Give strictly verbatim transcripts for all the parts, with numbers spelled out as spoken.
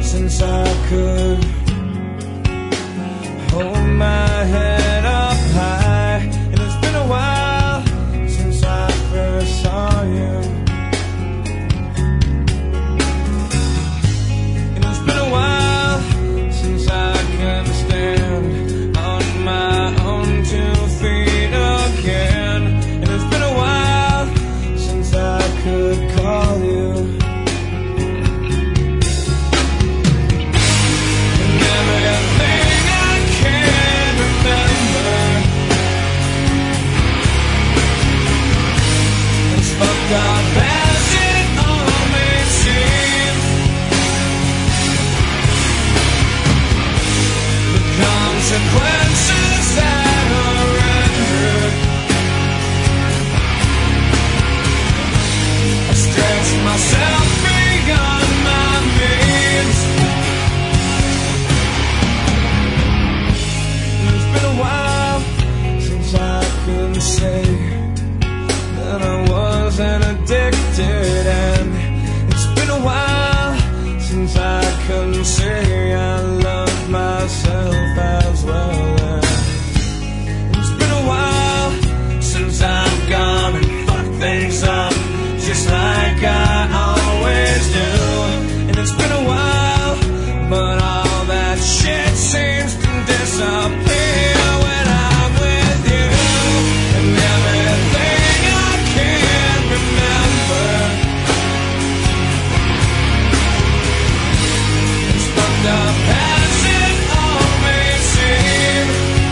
since I could hold my head up high. And it's been a while since I first saw you. And it's been a while since I can stand on my own two feet again. And it's been a while since I could call you. God, as it all may seem, the consequences that are rendered, I stretch myself beyond my means. And it's been a while since I could say that I wasn't addicted, and it's been a while since I couldn't say I love myself as well. And it's been a while since I've gone and fucked things up just like I always do. And it's been a while, but all that shit seems to disappear when I'm with you. And everything up as it all may seem,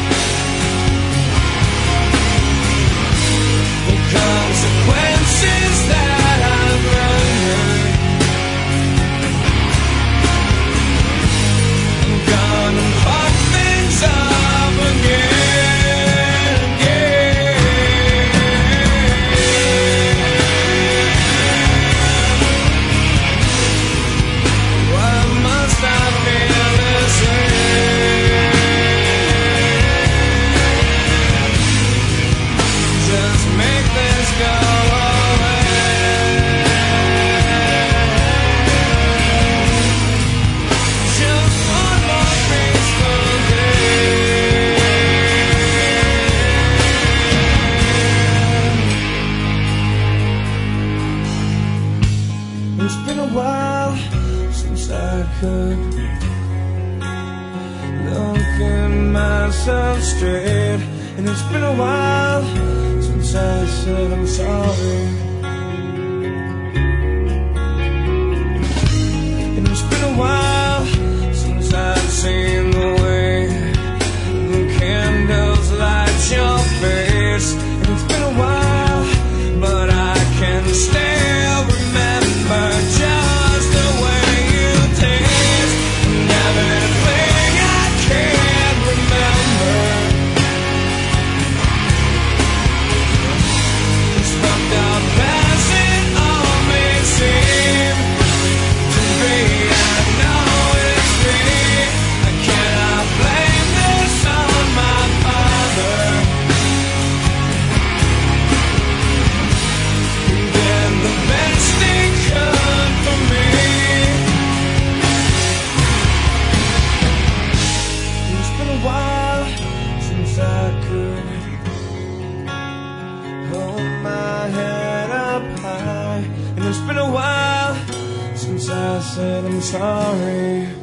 the consequences that I've rendered, I'm gonna fuck things up again, yeah. Why must I feel this way? Just make this go away. Just one more peaceful day. It's been a while since I could look at myself straight, and it's been a while since I said I'm sorry. And it's been a while since I've seen the way the candles light your face. And it's been a while, but I can still remember just the way you taste. And everything I can't remember is fucked up as it all may seem to be. I know it's me. I cannot blame this on my father. He did the best he could for me. It's been a while since I could hold my head up high, and it's been a while since I said I'm sorry.